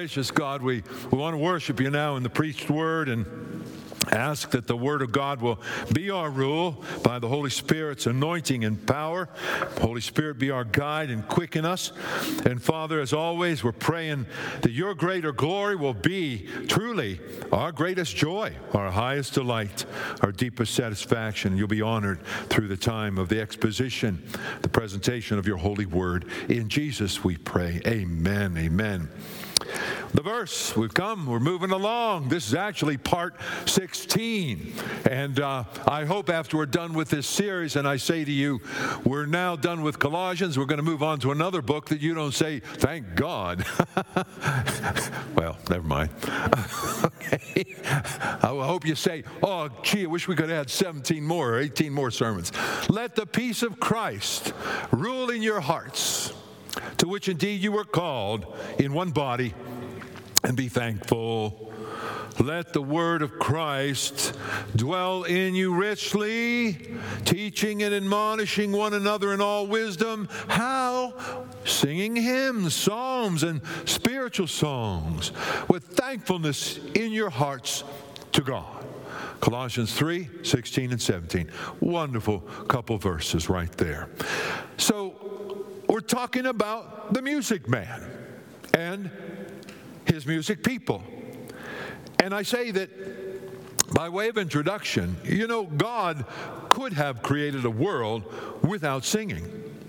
Gracious God, we want to worship you now in the preached word and ask that the Word of God will be our rule by the Holy Spirit's anointing and power. Holy Spirit, be our guide and quicken us. And Father, as always, we're praying that your greater glory will be truly our greatest joy, our highest delight, our deepest satisfaction. You'll be honored through the time of the exposition, the presentation of your holy word. In Jesus we pray. Amen. Amen. The verse, we're moving along. This is actually part 16. And I hope after we're done with this series, and I say to you, we're now done with Colossians, we're going to move on to another book that you don't say, thank God. Well, never mind. Okay. I hope you say, oh, gee, I wish we could have had 17 more or 18 more sermons. Let the peace of Christ rule in your hearts, to which indeed you were called in one body, and be thankful. Let the word of Christ dwell in you richly, teaching and admonishing one another in all wisdom. How? Singing hymns, psalms, and spiritual songs with thankfulness in your hearts to God. Colossians 3, 16 and 17. Wonderful couple verses right there. So we're talking about the music man and his music people. And I say that by way of introduction, you know, God could have created a world without singing.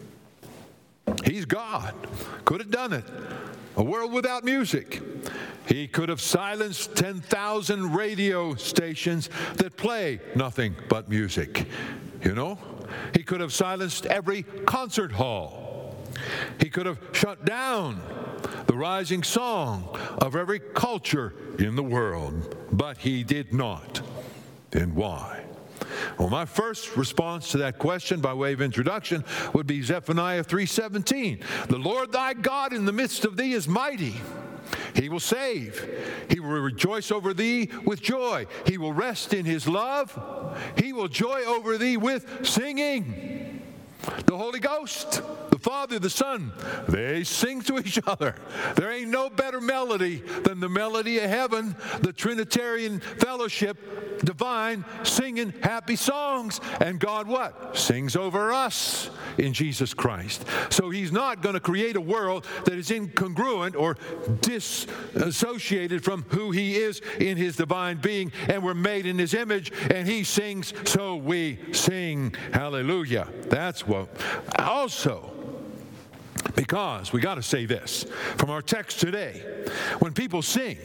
He's God. Could have done it. A world without music. He could have silenced 10,000 radio stations that play nothing but music. You know? He could have silenced every concert hall. He could have shut down the rising song of every culture in the world, but he did not. And why? Well, my first response to that question by way of introduction would be Zephaniah 3:17. The Lord thy God in the midst of thee is mighty. He will save. He will rejoice over thee with joy. He will rest in his love. He will joy over thee with singing. The Holy Ghost, the Father, the Son, they sing to each other. There ain't no better melody than the melody of heaven, the Trinitarian fellowship, divine, singing happy songs. And God what? Sings over us in Jesus Christ. So he's not going to create a world that is incongruent or disassociated from who he is in his divine being. And we're made in his image, and he sings, so we sing. Hallelujah. That's what. Also, because we got to say this from our text today, when people sing,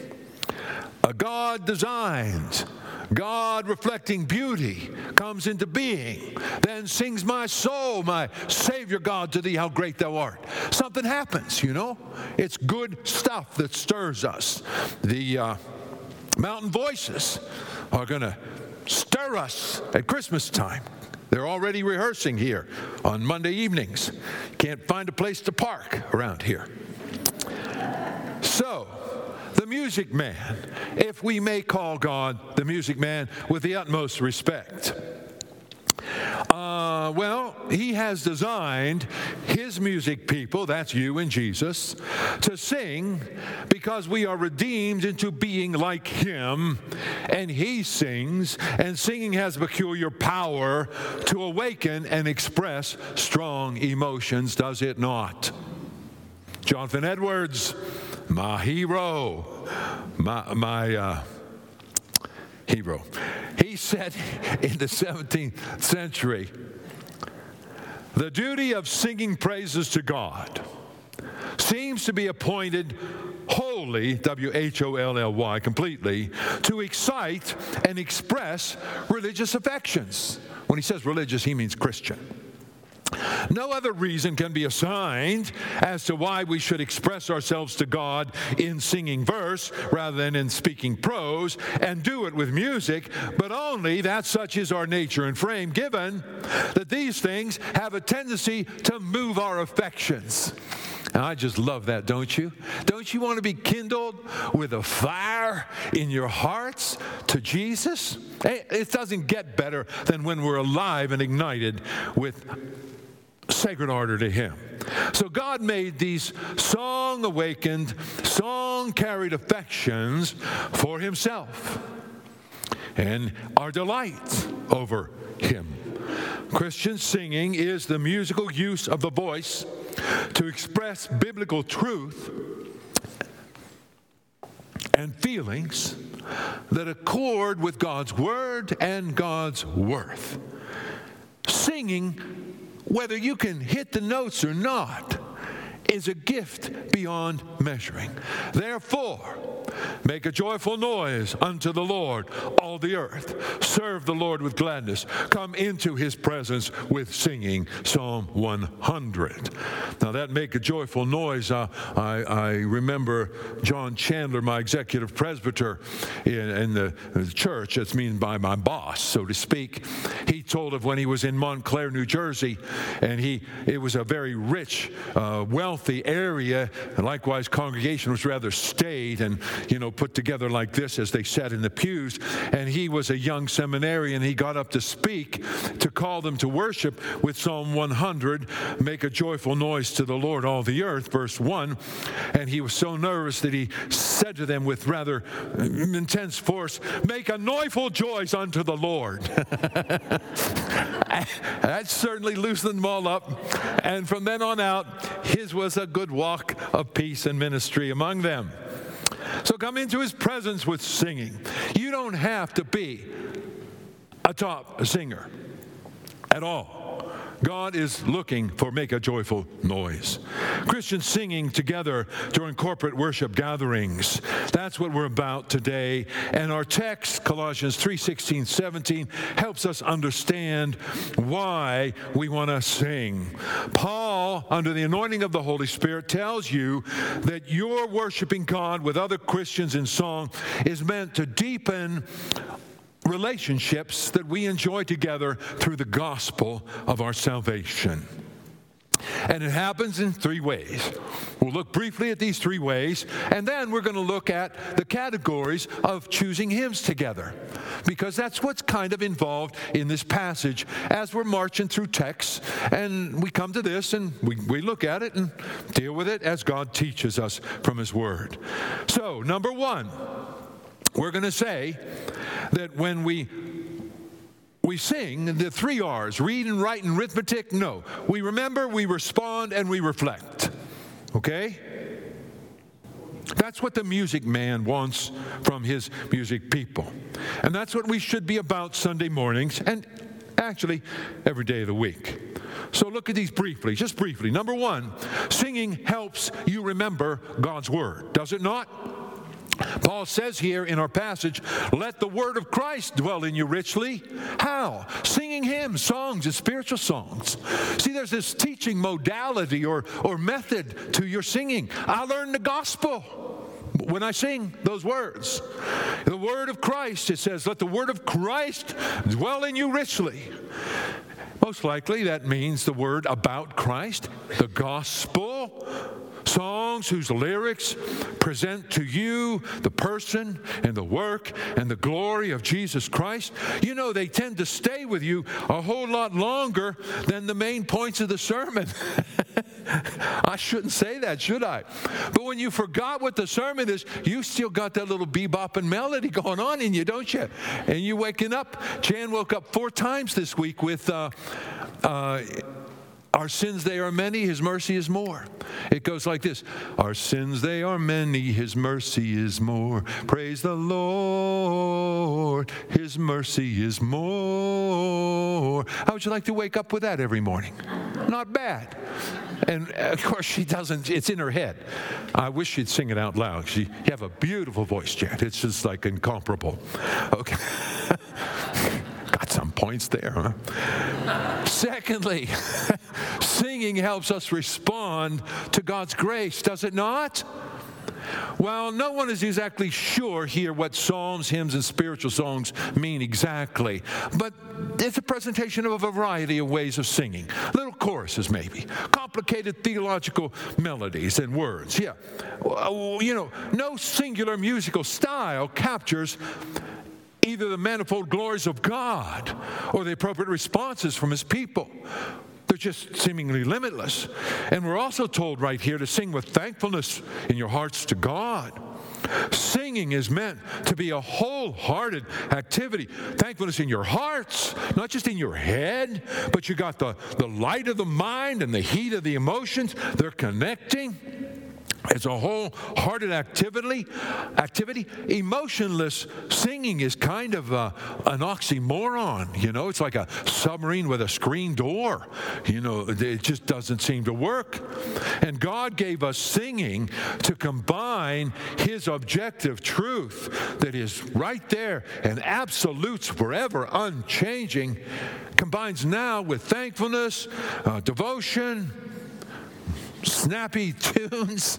a God designed, God reflecting beauty comes into being. Then sings my soul, my Savior God, to thee, how great thou art. Something happens, you know. It's good stuff that stirs us. The mountain voices are going to stir us at Christmas time. They're already rehearsing here on Monday evenings. Can't find a place to park around here. So, the music man, if we may call God the music man with the utmost respect. Well, he has designed his music people, that's you and Jesus, to sing because we are redeemed into being like him, and he sings, and singing has peculiar power to awaken and express strong emotions, does it not? Jonathan Edwards, my hero, my hero. He said in the 17th century, the duty of singing praises to God seems to be appointed wholly, W-H-O-L-L-Y, completely, to excite and express religious affections. When he says religious, he means Christian. No other reason can be assigned as to why we should express ourselves to God in singing verse rather than in speaking prose, and do it with music, but only that such is our nature and frame, given that these things have a tendency to move our affections. And I just love that, don't you? Don't you want to be kindled with a fire in your hearts to Jesus? It doesn't get better than when we're alive and ignited with sacred order to Him. So God made these song-awakened, song-carried affections for Himself and our delight over Him. Christian singing is the musical use of the voice to express biblical truth and feelings that accord with God's Word and God's worth. Singing, whether you can hit the notes or not, is a gift beyond measuring. Therefore, make a joyful noise unto the Lord, all the earth. Serve the Lord with gladness. Come into His presence with singing. Psalm 100. Now that make a joyful noise, I remember John Chandler, my executive presbyter in the church, that's means by my boss, so to speak. He told of when he was in Montclair, New Jersey, and it was a very rich, wealthy area, and likewise congregation was rather staid and put together like this as they sat in the pews. And he was a young seminarian. He got up to speak, to call them to worship with Psalm 100, make a joyful noise to the Lord, all the earth, verse 1. And he was so nervous that he said to them with rather intense force, make a noiseful joys unto the Lord. That certainly loosened them all up. And from then on out, his was a good walk of peace and ministry among them. So come into His presence with singing. You don't have to be a top singer at all. God is looking for make a joyful noise. Christians singing together during corporate worship gatherings. That's what we're about today. And our text, Colossians 3:16, 17, helps us understand why we want to sing. Paul, under the anointing of the Holy Spirit, tells you that your worshiping God with other Christians in song is meant to deepen relationships that we enjoy together through the gospel of our salvation. And it happens in three ways. We'll look briefly at these three ways, and then we're going to look at the categories of choosing hymns together, because that's what's kind of involved in this passage as we're marching through texts, and we come to this and we look at it and deal with it as God teaches us from His Word. So, number one, we're going to say that when we sing the 3 R's, read and write and arithmetic, no. We remember, we respond, and we reflect. Okay? That's what the music man wants from his music people. And that's what we should be about Sunday mornings, and actually every day of the week. So look at these briefly, just briefly. Number one, singing helps you remember God's Word, does it not? Paul says here in our passage, let the word of Christ dwell in you richly. How? Singing hymns, songs, and spiritual songs. See, there's this teaching modality or method to your singing. I learned the gospel when I sing those words. The word of Christ, it says, let the word of Christ dwell in you richly. Most likely that means the word about Christ, the gospel, songs whose lyrics present to you the person and the work and the glory of Jesus Christ. You know, they tend to stay with you a whole lot longer than the main points of the sermon. I shouldn't say that, should I? But when you forgot what the sermon is, you still got that little bebop and melody going on in you, don't you? And you waking up. Jan woke up 4 times this week with our sins, they are many, His mercy is more. It goes like this. Our sins, they are many, His mercy is more. Praise the Lord, His mercy is more. How would you like to wake up with that every morning? Not bad. And of course, she doesn't, it's in her head. I wish she'd sing it out loud. You have a beautiful voice, Jan. It's just like incomparable. Okay. Got some points there, huh? Secondly, singing helps us respond to God's grace, does it not? Well, no one is exactly sure here what psalms, hymns, and spiritual songs mean exactly, but it's a presentation of a variety of ways of singing. Little choruses, maybe. Complicated theological melodies and words. Yeah. You know, no singular musical style captures either the manifold glories of God or the appropriate responses from His people. They're just seemingly limitless. And we're also told right here to sing with thankfulness in your hearts to God. Singing is meant to be a wholehearted activity. Thankfulness in your hearts, not just in your head, but you got the light of the mind and the heat of the emotions. They're connecting. It's a wholehearted activity. Emotionless singing is kind of an oxymoron. You know, it's like a submarine with a screen door. You know, it just doesn't seem to work. And God gave us singing to combine His objective truth that is right there and absolutes forever unchanging, combines now with thankfulness, devotion, snappy tunes.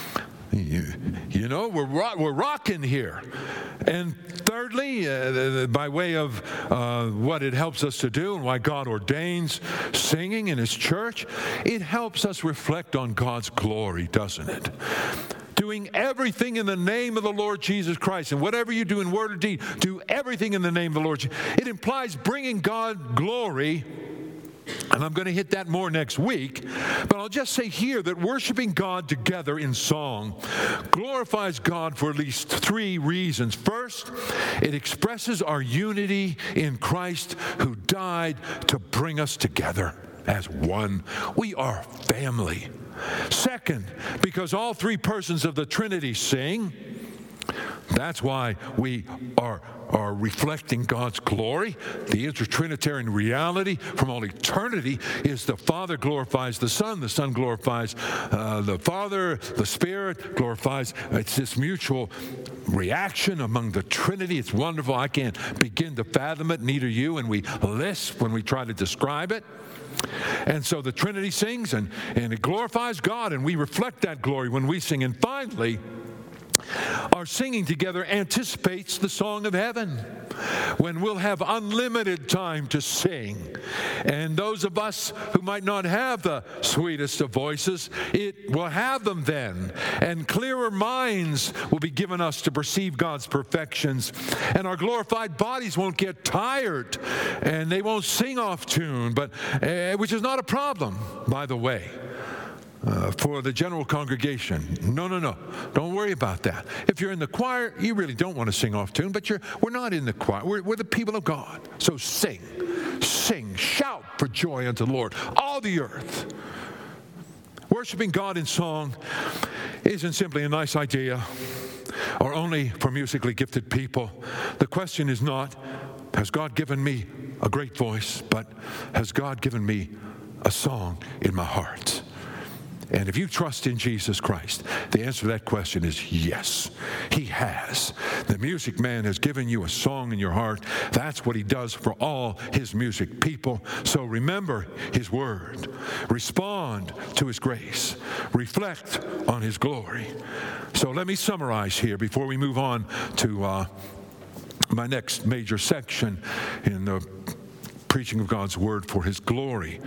You know, we're rocking here. And thirdly, by way of what it helps us to do and why God ordains singing in His church, it helps us reflect on God's glory, doesn't it? Doing everything in the name of the Lord Jesus Christ. And whatever you do in word or deed, do everything in the name of the Lord. It implies bringing God glory. And I'm going to hit that more next week, but I'll just say here that worshiping God together in song glorifies God for at least three reasons. First, it expresses our unity in Christ who died to bring us together as one. We are family. Second, because all three persons of the Trinity sing, that's why we are reflecting God's glory. The intertrinitarian reality from all eternity is the Father glorifies the Son glorifies the Father, the Spirit glorifies. It's this mutual reaction among the Trinity. It's wonderful. I can't begin to fathom it, neither you, and we lisp when we try to describe it. And so the Trinity sings, and it glorifies God, and we reflect that glory when we sing. And finally, our singing together anticipates the song of heaven, when we'll have unlimited time to sing. And those of us who might not have the sweetest of voices, it will have them then. And clearer minds will be given us to perceive God's perfections. And our glorified bodies won't get tired, and they won't sing off tune, but which is not a problem, by the way. For the general congregation. No. Don't worry about that. If you're in the choir, you really don't want to sing off tune, but we're not in the choir. We're the people of God. So sing, shout for joy unto the Lord, all the earth. Worshiping God in song isn't simply a nice idea or only for musically gifted people. The question is not, has God given me a great voice, but has God given me a song in my heart? And if you trust in Jesus Christ, the answer to that question is yes, He has. The music man has given you a song in your heart. That's what He does for all His music people. So remember His word. Respond to His grace. Reflect on His glory. So let me summarize here before we move on to my next major section in the preaching of God's word for His glory.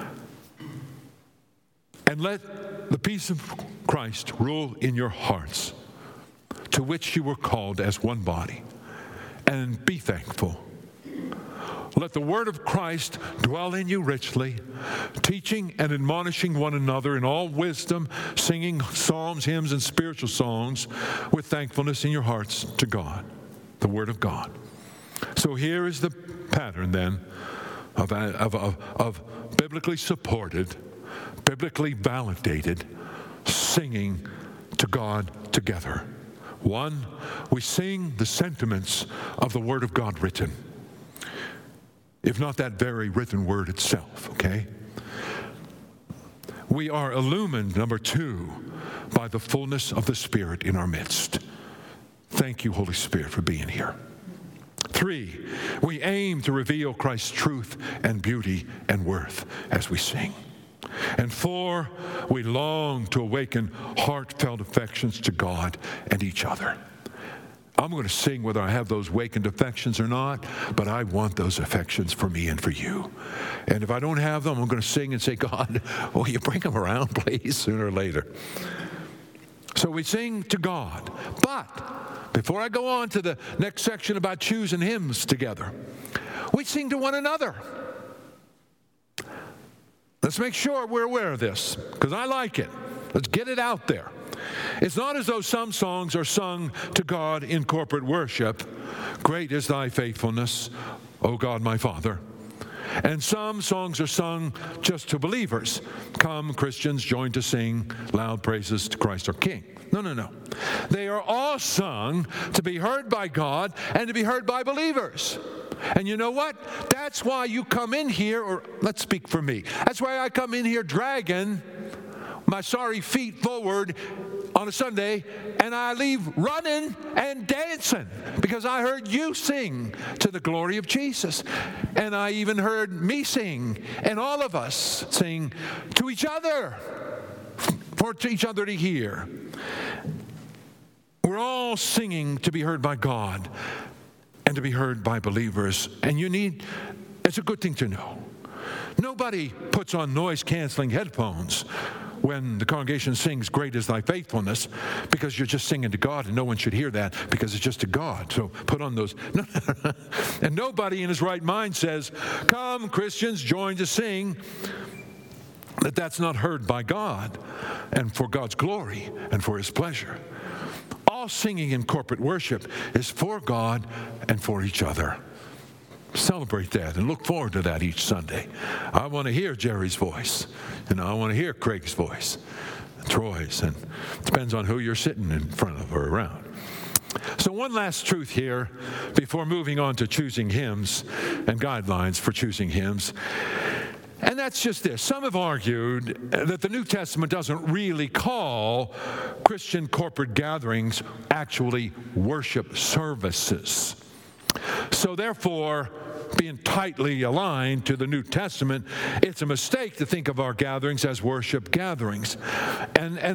And let the peace of Christ rule in your hearts, to which you were called as one body, and be thankful. Let the word of Christ dwell in you richly, teaching and admonishing one another in all wisdom, singing psalms, hymns, and spiritual songs with thankfulness in your hearts to God, the word of God. So here is the pattern then of biblically supported, biblically validated singing to God together. One, we sing the sentiments of the Word of God written, if not that very written word itself, okay? We are illumined, number two, by the fullness of the Spirit in our midst. Thank you, Holy Spirit, for being here. Three, we aim to reveal Christ's truth and beauty and worth as we sing. And four, we long to awaken heartfelt affections to God and each other. I'm going to sing whether I have those awakened affections or not, but I want those affections for me and for you. And if I don't have them, I'm going to sing and say, God, will you bring them around, please, sooner or later? So we sing to God. But before I go on to the next section about choosing hymns together, we sing to one another. Let's make sure we're aware of this, because I like it. Let's get it out there. It's not as though some songs are sung to God in corporate worship. Great is thy faithfulness, O God my Father. And some songs are sung just to believers. Come, Christians, join to sing loud praises to Christ our King. No. They are all sung to be heard by God and to be heard by believers. And you know what? That's why you come in here, or let's speak for me. That's why I come in here dragging my sorry feet forward on a Sunday, and I leave running and dancing because I heard you sing to the glory of Jesus. And I even heard me sing, and all of us sing to each other, for each other to hear. We're all singing to be heard by God and to be heard by believers. And it's a good thing to know. Nobody puts on noise-canceling headphones when the congregation sings, great is thy faithfulness, because you're just singing to God, and no one should hear that because it's just to God. So put on those. And nobody in his right mind says, come, Christians, join to sing. That's not heard by God and for God's glory and for his pleasure. All singing in corporate worship is for God and for each other. Celebrate that and look forward to that each Sunday. I want to hear Jerry's voice. I want to hear Craig's voice, Troy's, and it depends on who you're sitting in front of or around. So one last truth here before moving on to choosing hymns and guidelines for choosing hymns. And that's just this. Some have argued that the New Testament doesn't really call Christian corporate gatherings actually worship services. So therefore, being tightly aligned to the New Testament, it's a mistake to think of our gatherings as worship gatherings. And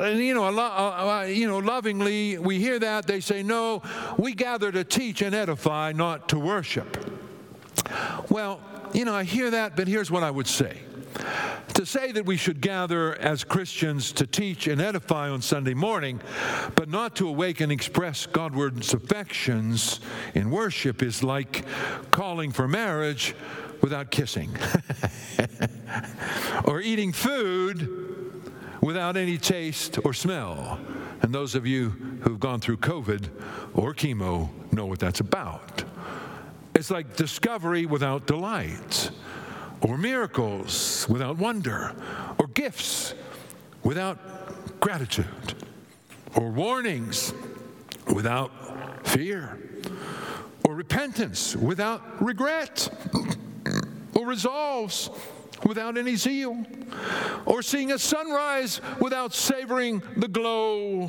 lovingly we hear that. They say, no, we gather to teach and edify, not to worship. Well, I hear that, but here's what I would say. To say that we should gather as Christians to teach and edify on Sunday morning, but not to awaken and express Godward's affections in worship is like calling for marriage without kissing, or eating food without any taste or smell. And those of you who've gone through COVID or chemo know what that's about. It's like discovery without delight, or miracles without wonder, or gifts without gratitude, or warnings without fear, or repentance without regret, or resolves without any zeal, or seeing a sunrise without savoring the glow.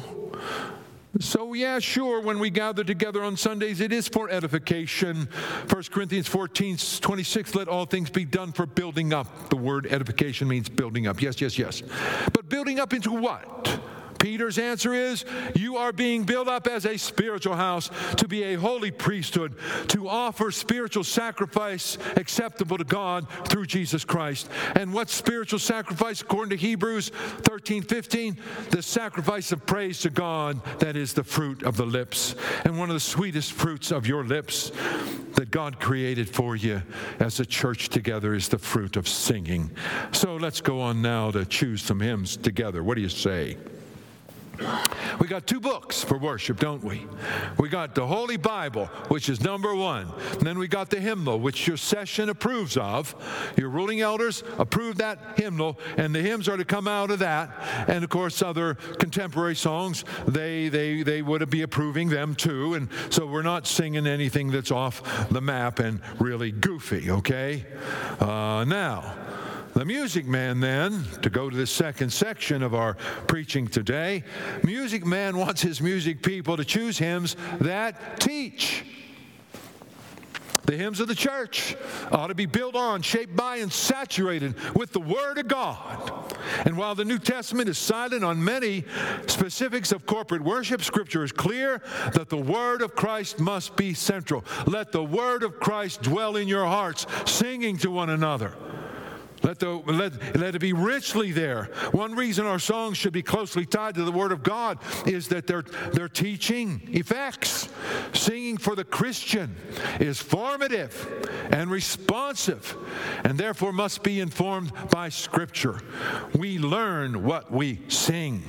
So, yeah, sure, when we gather together on Sundays, it is for edification. 1 Corinthians 14:26, let all things be done for building up. The word edification means building up. Yes. But building up into what? Peter's answer is, you are being built up as a spiritual house to be a holy priesthood, to offer spiritual sacrifice acceptable to God through Jesus Christ. And what's spiritual sacrifice according to Hebrews 13:15? The sacrifice of praise to God, that is the fruit of the lips. And one of the sweetest fruits of your lips that God created for you as a church together is the fruit of singing. So let's go on now to choose some hymns together. What do you say? We got two books for worship, don't we? We got the Holy Bible, which is number one. And then we got the hymnal, which your session approves of. Your ruling elders approve that hymnal, and the hymns are to come out of that. And, of course, other contemporary songs, they would be approving them too. And so we're not singing anything that's off the map and really goofy, okay? Now, the Music Man, then, to go to the second section of our preaching today, Music Man wants his music people to choose hymns that teach. The hymns of the church ought to be built on, shaped by, and saturated with the Word of God. And while the New Testament is silent on many specifics of corporate worship, Scripture is clear that the Word of Christ must be central. Let the Word of Christ dwell in your hearts, singing to one another. Let it be richly there. One reason our songs should be closely tied to the Word of God is that they're teaching effects. Singing for the Christian is formative and responsive, and therefore must be informed by Scripture. We learn what we sing.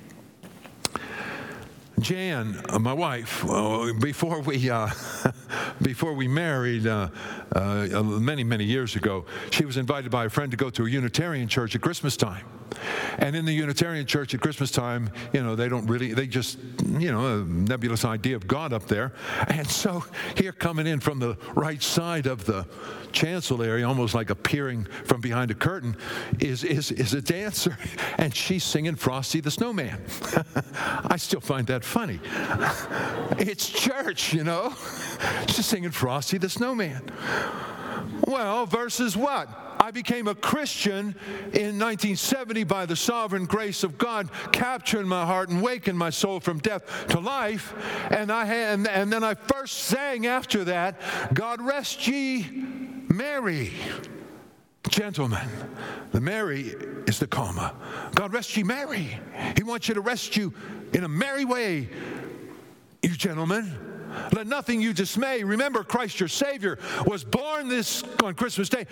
Jan, my wife, before we married many years ago, she was invited by a friend to go to a Unitarian church at Christmas time. And in the Unitarian church at Christmas time, they just, a nebulous idea of God up there. And so here coming in from the right side of the chancel area, almost like appearing from behind a curtain, is a dancer. And she's singing Frosty the Snowman. I still find that funny. It's church, She's singing Frosty the Snowman. Well, versus what? I became a Christian in 1970 by the sovereign grace of God, capturing my heart and waking my soul from death to life. And then I first sang after that, God rest ye merry. Gentlemen, the merry is the comma. God rest ye merry. He wants you to rest you in a merry way, you gentlemen. Let nothing you dismay. Remember, Christ your Savior was born on Christmas Day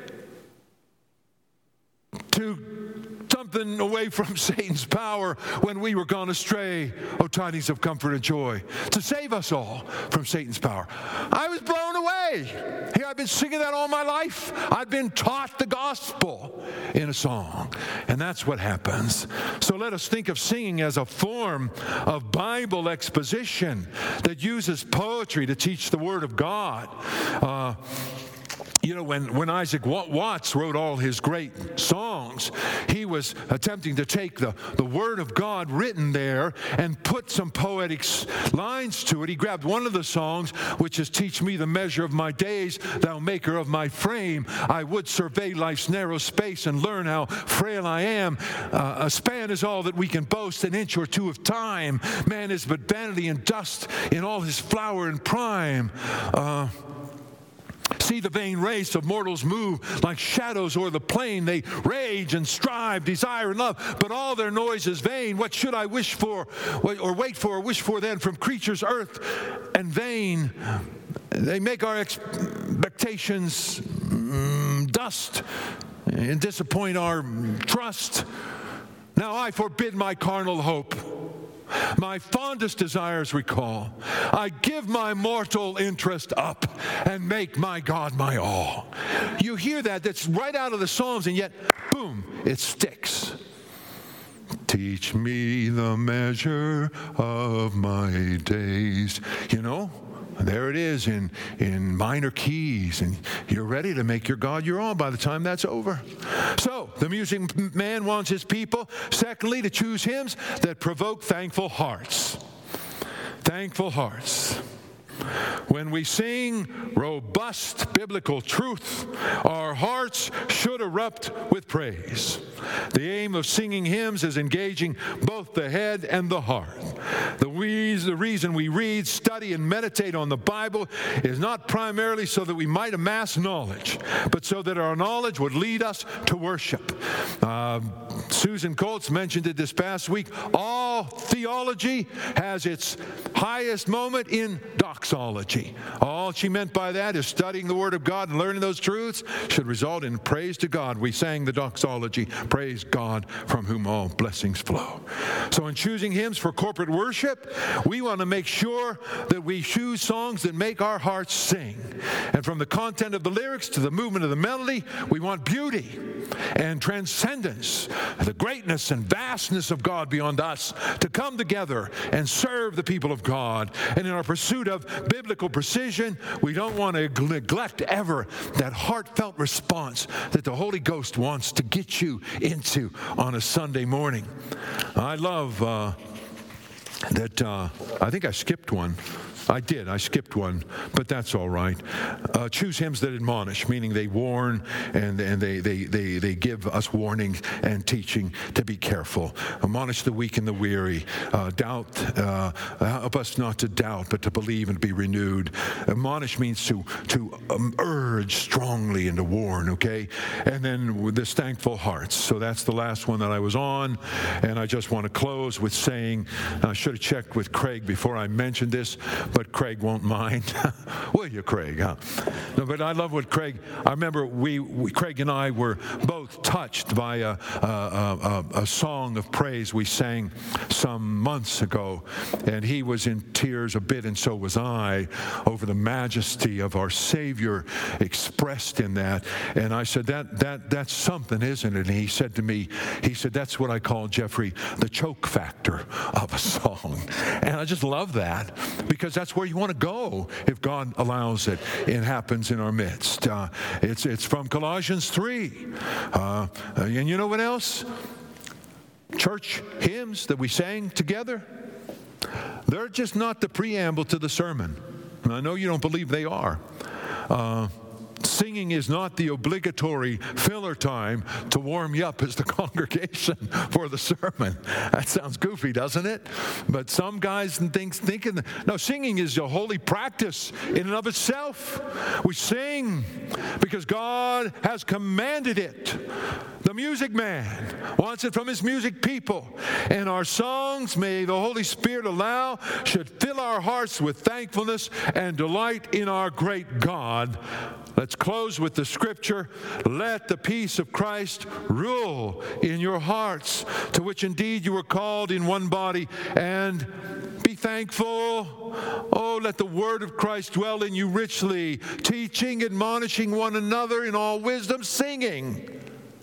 to something away from Satan's power when we were gone astray. Oh, tidings of comfort and joy, to save us all from Satan's power. I was blown away. Here, I've been singing that all my life. I've been taught the gospel in a song, and that's what happens. So let us think of singing as a form of Bible exposition that uses poetry to teach the Word of God. When Isaac Watts wrote all his great songs, he was attempting to take the Word of God written there and put some poetic lines to it. He grabbed one of the songs, which is, teach me the measure of my days, thou maker of my frame. I would survey life's narrow space and learn how frail I am. A span is all that we can boast, an inch or two of time. Man is but vanity and dust in all his flower and prime. See the vain race of mortals move like shadows o'er the plain. They rage and strive, desire and love, but all their noise is vain. What should I wish for, or wait for, or wish for then from creatures earth and vain? They make our expectations dust and disappoint our trust. Now I forbid my carnal hope. My fondest desires recall. I give my mortal interest up and make my God my all. You hear that? That's right out of the Psalms, and yet, boom, it sticks. Teach me the measure of my days. There it is in minor keys, and you're ready to make your God your all by the time that's over. So, the music man wants his people, secondly, to choose hymns that provoke thankful hearts. Thankful hearts. When we sing robust biblical truth, our hearts should erupt with praise. The aim of singing hymns is engaging both the head and the heart. The reason we read, study, and meditate on the Bible is not primarily so that we might amass knowledge, but so that our knowledge would lead us to worship. Susan Colts mentioned it this past week. All theology has its highest moment in doxology. All she meant by that is studying the Word of God and learning those truths should result in praise to God. We sang the doxology, praise God from whom all blessings flow. So in choosing hymns for corporate worship, we want to make sure that we choose songs that make our hearts sing. And from the content of the lyrics to the movement of the melody, we want beauty and transcendence, the greatness and vastness of God beyond us to come together and serve the people of God. And in our pursuit of biblical precision, we don't want to neglect ever that heartfelt response that the Holy Ghost wants to get you into on a Sunday morning. I love that, I think I skipped one. I did. I skipped one, but that's all right. Choose hymns that admonish, meaning they warn and they give us warning and teaching to be careful. Admonish the weak and the weary. Help us not to doubt, but to believe and be renewed. Admonish means to urge strongly and to warn, okay? And then with this thankful hearts. So that's the last one that I was on. And I just want to close with saying, I should have checked with Craig before I mentioned this, but Craig won't mind. Will you, Craig? Huh? No, but I love what Craig, I remember Craig and I were both touched by a song of praise we sang some months ago, and he was in tears a bit, and so was I, over the majesty of our Savior expressed in that. And I said, that's something, isn't it? And he said to me, that's what I call, Jeffrey, the choke factor of a song. And I just love that, because that's where you want to go if God allows it. It happens in our midst. It's from Colossians 3. And you know what else? Church hymns that we sang together, they're just not the preamble to the sermon. And I know you don't believe they are. Singing is not the obligatory filler time to warm you up as the congregation for the sermon. That sounds goofy, doesn't it? But some guys thinking, no, singing is a holy practice in and of itself. We sing because God has commanded it. The music man wants it from his music people. And our songs, may the Holy Spirit allow, should fill our hearts with thankfulness and delight in our great God. Let's close with the scripture. Let the peace of Christ rule in your hearts, to which indeed you were called in one body, and be thankful. Oh, let the word of Christ dwell in you richly, teaching, admonishing one another in all wisdom, singing.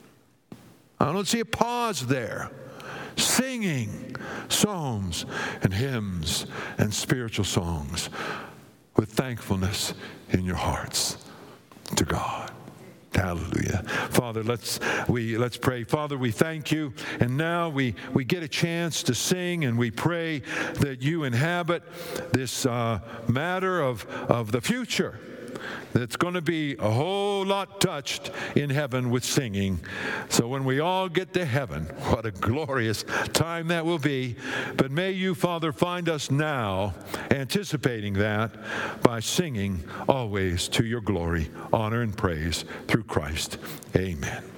I don't see a pause there. Singing psalms and hymns and spiritual songs with thankfulness in your hearts to God. Hallelujah. Father, let's pray. Father, we thank you. And now we get a chance to sing, and we pray that you inhabit this matter of the future. That's going to be a whole lot touched in heaven with singing. So when we all get to heaven, what a glorious time that will be. But may you, Father, find us now anticipating that by singing always to your glory, honor, and praise through Christ. Amen.